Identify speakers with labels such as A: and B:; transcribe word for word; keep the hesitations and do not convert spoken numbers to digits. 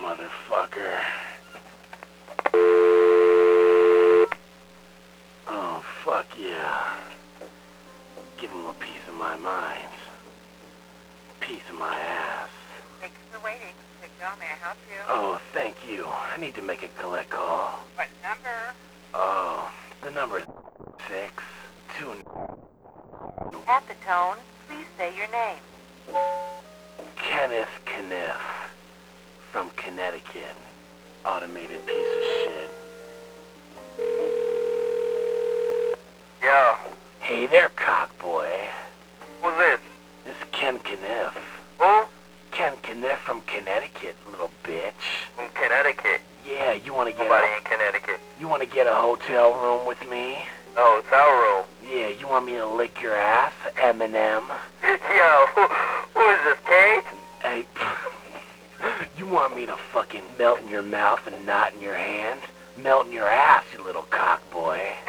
A: motherfucker. Oh, fuck yeah. Give him a piece of my mind. Piece of my ass.
B: Thanks for waiting. Big John, may I help you?
A: Oh, thank you. I need to make a collect call.
B: What number?
A: Oh, the number is six two.
B: At the tone, please say your name.
A: Kenneth Kniff from Connecticut. Automated piece of shit.
C: Yeah.
A: Hey there, cockboy.
C: Who's this?
A: This is Ken Kniff.
C: Who?
A: Ken Kniff from Connecticut, little bitch.
C: In Connecticut.
A: Yeah, you wanna get
C: Nobody
A: a,
C: in Connecticut.
A: you wanna get a hotel room with me?
C: Oh, hotel room.
A: Yeah, you want me to lick your ass, Eminem?
C: Yo, who, who is this, Kate?
A: Hey, you want me to fucking melt in your mouth and knot in your hand? Melt in your ass, you little cockboy.